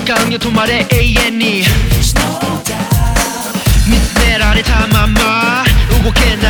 間よ止まれ永遠に見つめられたまま動けない